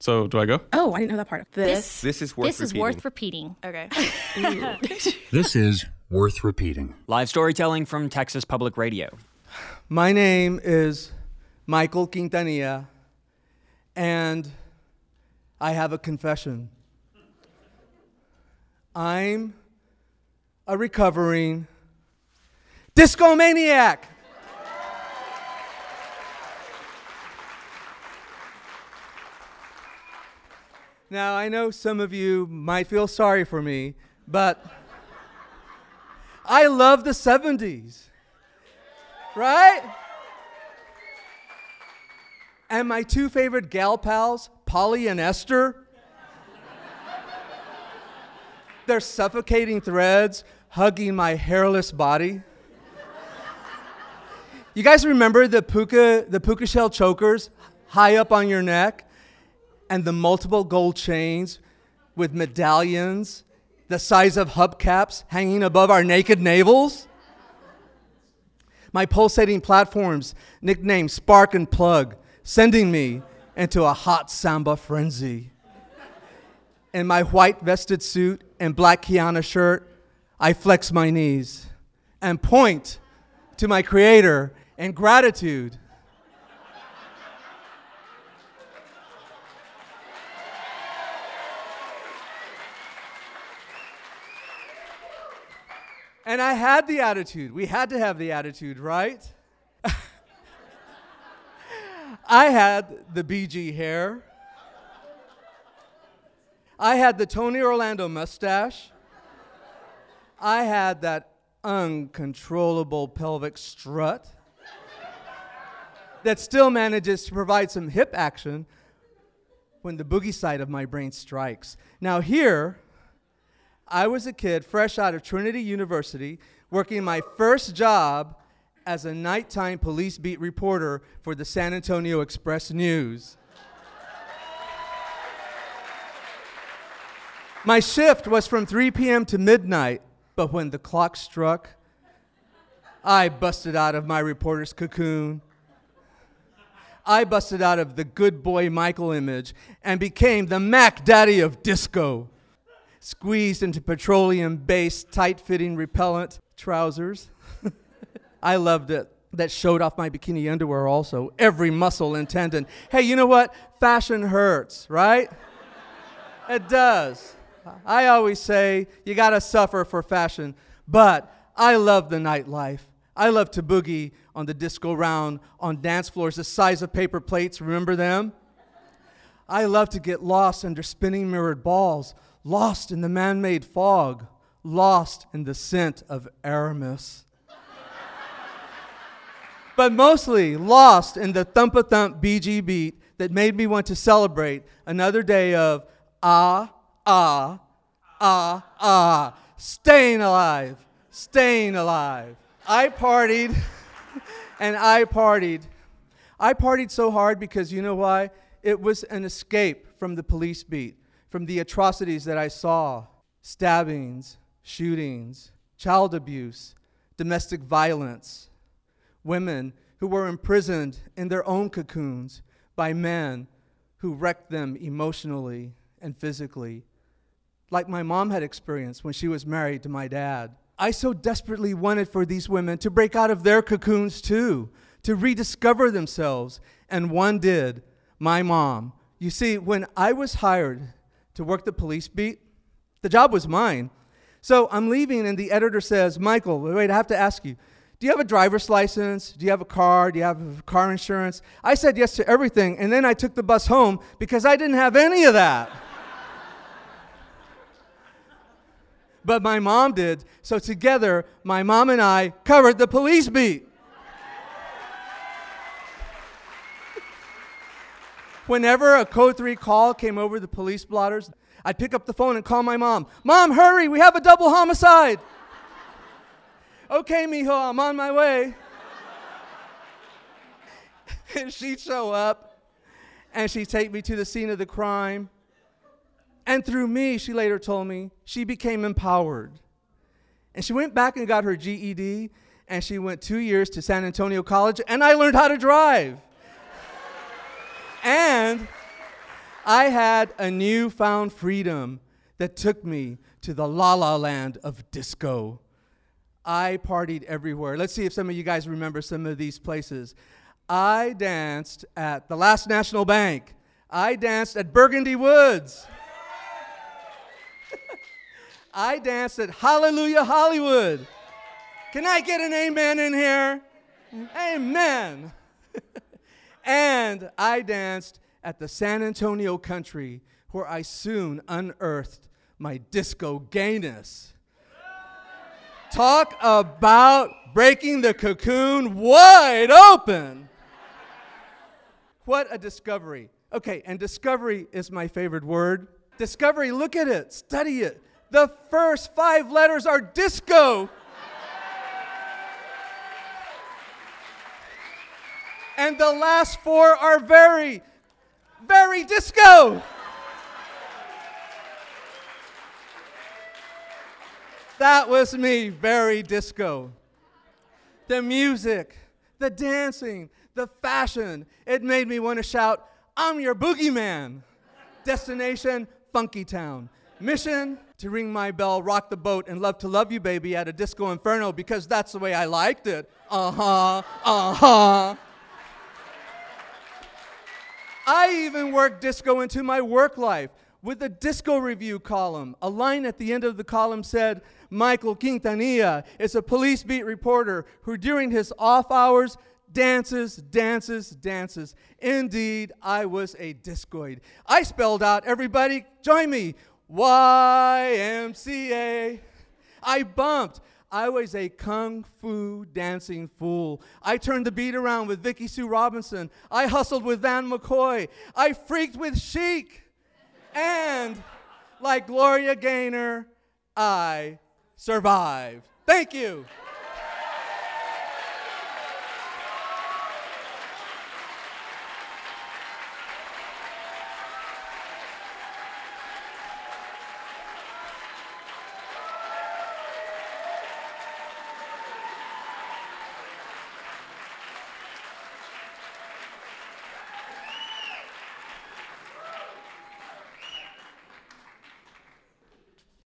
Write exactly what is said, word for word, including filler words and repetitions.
So do I go? Oh, I didn't know that part. This, This is worth this is repeating. worth repeating. Okay. This is worth repeating. Live storytelling from Texas Public Radio. My name is Michael Quintanilla, and I have a confession. I'm a recovering disco maniac. Now, I know some of you might feel sorry for me, but I love the seventies, right? And my two favorite gal pals, Polly and Esther, they're suffocating threads, hugging my hairless body. You guys remember the puka, the puka shell chokers high up on your neck? And the multiple gold chains with medallions the size of hubcaps hanging above our naked navels? My pulsating platforms, nicknamed Spark and Plug, sending me into a hot samba frenzy. In my white vested suit and black Kiana shirt, I flex my knees and point to my creator in gratitude. And I had the attitude. We had to have the attitude, right? I had the B G hair. I had the Tony Orlando mustache. I had that uncontrollable pelvic strut that still manages to provide some hip action when the boogie side of my brain strikes. Now here, I was a kid fresh out of Trinity University working my first job as a nighttime police beat reporter for the San Antonio Express News. My shift was from three p.m. to midnight, but when the clock struck, I busted out of my reporter's cocoon. I busted out of the good boy Michael image and became the Mac Daddy of disco. Squeezed into petroleum-based, tight-fitting repellent trousers. I loved it. That showed off my bikini underwear also. Every muscle and tendon. Hey, you know what? Fashion hurts, right? It does. I always say you gotta suffer for fashion, but I love the nightlife. I love to boogie on the disco round on dance floors the size of paper plates. Remember them? I love to get lost under spinning mirrored balls, lost in the man-made fog, lost in the scent of Aramis. But mostly lost in the thump-a-thump B G beat that made me want to celebrate another day of ah, ah, ah, ah, staying alive, staying alive. I partied, and I partied. I partied so hard because you know why? It was an escape from the police beat, from the atrocities that I saw. Stabbings, shootings, child abuse, domestic violence. Women who were imprisoned in their own cocoons by men who wrecked them emotionally and physically, like my mom had experienced when she was married to my dad. I so desperately wanted for these women to break out of their cocoons too, to rediscover themselves, and one did, my mom. You see, when I was hired to work the police beat, the job was mine. So I'm leaving, and the editor says, Michael, wait, I have to ask you, do you have a driver's license? Do you have a car? Do you have car insurance? I said yes to everything, and then I took the bus home because I didn't have any of that. But my mom did, so together, my mom and I covered the police beat. Whenever a code three call came over the police blotters, I'd pick up the phone and call my mom. Mom, hurry, we have a double homicide. Okay, mijo, I'm on my way. And she'd show up, and she'd take me to the scene of the crime. And through me, she later told me, she became empowered. And she went back and got her G E D, and she went two years to San Antonio College, and I learned how to drive. And I had a newfound freedom that took me to the la la land of disco. I partied everywhere. Let's see if some of you guys remember some of these places. I danced at the Last National Bank. I danced at Burgundy Woods. I danced at Hallelujah Hollywood. Can I get an amen in here? Amen. And I danced at the San Antonio Country, where I soon unearthed my disco gayness. Talk about breaking the cocoon wide open. What a discovery. Okay, and discovery is my favorite word. Discovery, look at it, study it. The first five letters are disco. And the last four are very, very disco. That was me, very disco. The music, the dancing, the fashion, it made me want to shout, I'm your boogeyman. Destination, Funky Town. Mission, to ring my bell, rock the boat, and love to love you, baby, at a disco inferno, because that's the way I liked it. Uh-huh, uh-huh. I even worked disco into my work life with the disco review column. A line at the end of the column said, Michael Quintanilla is a police beat reporter who during his off hours dances, dances, dances. Indeed, I was a discoid. I spelled out, everybody, join me, Y M C A. I bumped. I was a kung fu dancing fool. I turned the beat around with Vicky Sue Robinson. I hustled with Van McCoy. I freaked with Chic. And like Gloria Gaynor, I survived. Thank you.